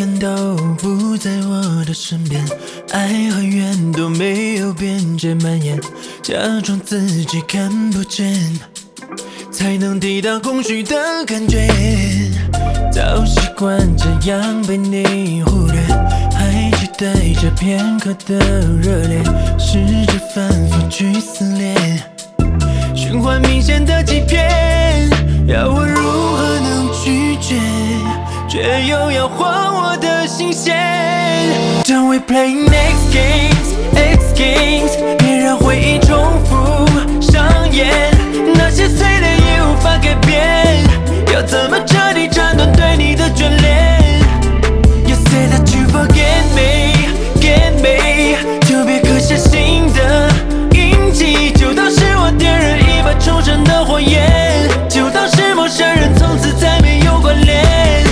远都不在我的身边，爱和怨都没有边界蔓延，假装自己看不见，才能抵挡空虚的感觉。早习惯这样被你忽略，还期待着片刻的热烈，试着反复去撕裂，循环明显的欺骗，要我如何能拒绝，却又要还我的新鲜。Don't we play next games, X games， 别让回忆重复上演，那些碎裂也无法改变，要怎么彻底斩断对你的眷恋。 You say that you forget me, get me， 就别刻下新的印记，就当是我点燃一把抽身的火焰，就当是陌生人从此再没有关联。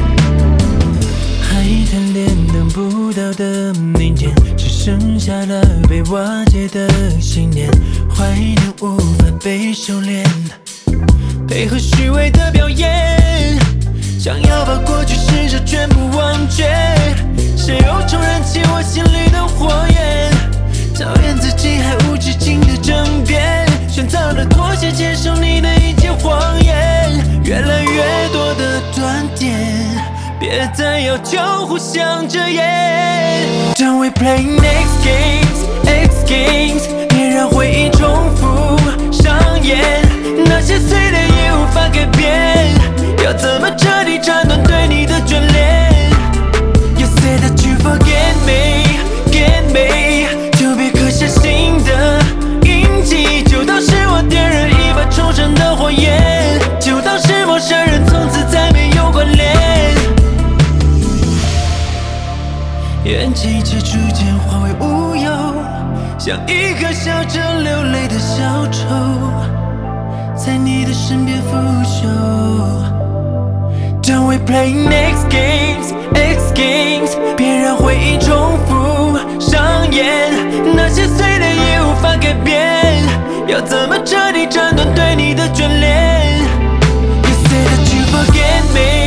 还贪恋等不到的明天，只剩下了被瓦解的信念，怀念无法被修炼，配合虚伪的表演，想要把过去事实全部忘却，谁又重燃起我心里的火焰？讨厌自己还无止境的争辩，选择了妥协，接受你的一切谎言，越来越多的断点，别再要求互相遮掩。Don't we play next games, X games， 别让回忆重复上演，那些碎裂也无法改变，要怎么彻底斩断对你的眷恋。You say that you forget me, get me， 就别刻下新的印记，就当是我点燃一把抽身的火焰，就当是陌生人从此再没有关联。愿这一切逐渐化为乌有，像一颗笑着流泪的小丑，在你的身边腐朽。Don't we play next games, X games， 别让回忆重复上演，那些碎裂也无法改变，要怎么彻底斩断对你的眷恋。You say that you forget me。